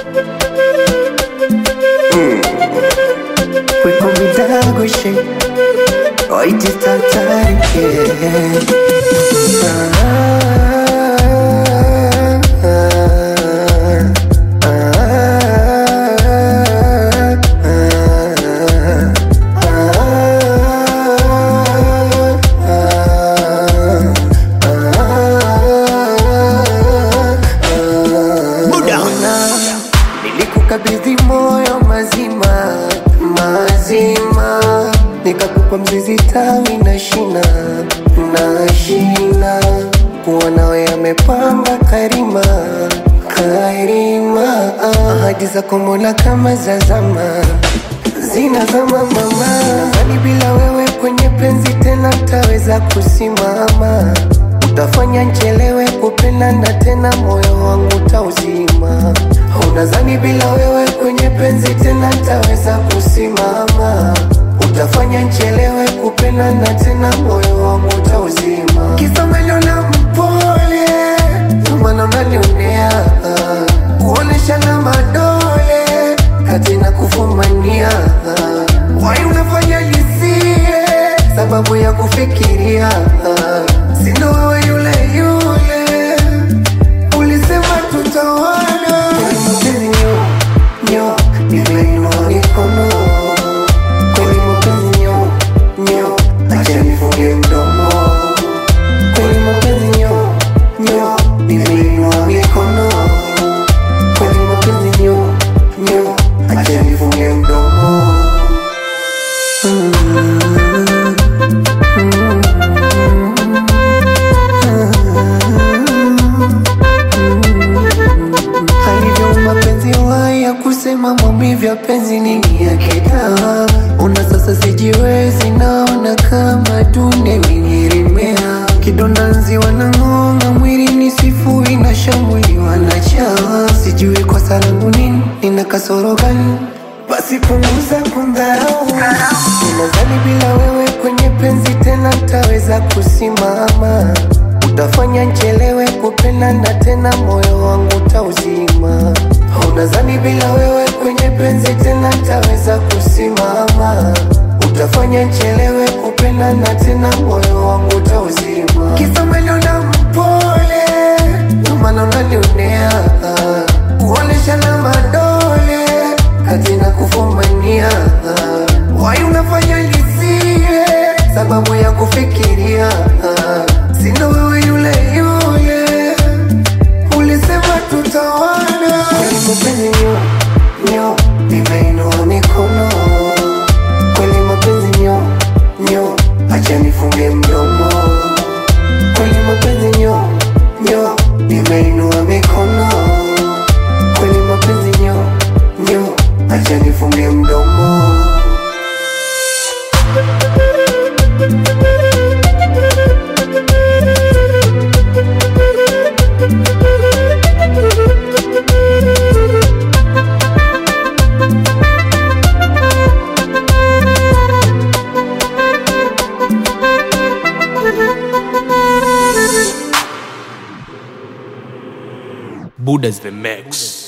We call me Dagoshi. Oh, it is that time, Nilikukabidhi moyo mazima, mazima, nikakupa mzizi tawi na shina, na shina. Kuwa nawe yamepamba karima, karima. Ahadi zako Mola kama za zama, zinazama mama. Nadhani bila wewe kwenye penzi tena taweza kusimama. Utafanya nchelewe kupenda na tena moyo wangu tauzima. Unadhani bila wewe kwenye penzi tena taweza kusimama. Utafanya nchelewe kupenda na tena moyo wangu tauzima. Kisa umeniona mpole, maana unanionea, kuonesha na madole kati na kufumania. Why unafanya nisie sababu ya kufikiria, sindo wewe yule yule ulisema tutawana. Kweli mapenzi nyo, nyo, nimeinua mikono. Kweli mapenzi nyo, nyo, acha nifunge mdomo. Kweli mapenzi nyo, nyo, nimeinua mikono. Kweli mapenzi nyo, nyo, acha nifunge mdomo. Kusema maumivu ya penzi nini yake dawa. Una sasa sijiwezi, naona kama dunia imenilemea. Kidonda nzi wanang'onga, mwili ni sifuri na shambuli wanachawa. Sijui kwa salangu nini, nina kasoro gani, basi punguza kundharau. Ninadhani bila wewe kwenye penzi tena taweza kusimama. Utafanya nchelewe kupenda na tena moyo wangu tauzima. Unadhani bila wewe kwenye penzi tena taweza kusimama. Utafanya nchelewe kupenda na tena moyo wangu tauzima. Kisa umeniona mpole, maana unanionea, kuonesha na madole kati na kufumania. Why unafanya nisie sababu ya kufikiria, sindo wewe yule yule ulisema tutawana. Kweli mapenzi nyo, nyo, nimeinua mikono. Kweli mapenzi nyo, nyo, acha nifunge mdomo. Kweli mapenzi nyo, nyo, nimeinua mikono. Kweli mapenzi nyo, nyo, acha nifunge mdomo. Buddha's the mix.